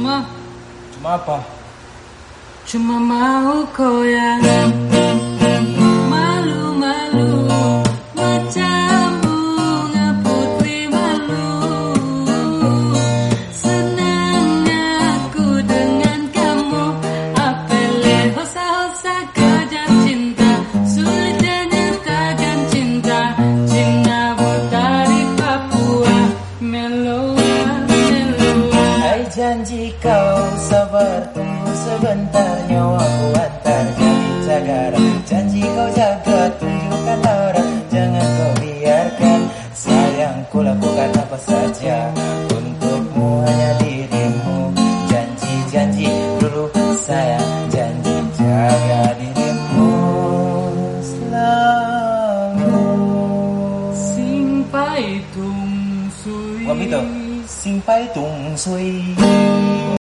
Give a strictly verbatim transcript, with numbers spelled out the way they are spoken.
Cuma Cuma apa? Cuma mau goyang malu-malu macam bunga putri malu. Senangnya aku dengan kamu, apele hosa-hosa kejar cinta, sulitnya nyatakan cinta. Cinta dari Papua, meloa, meloa. Hai janji kau sabar tunggu sebentar, nyawaku antar jadi cagara. Janji kau jaga tunjukkan aura, jangan kau biarkan. Sayangku lakukan apa saja untukmu, hanya dirimu. Janji-janji dulu sayang, janji jaga dirimu selalu. Simpai tung sui. Wah, itu Simpai tung sui.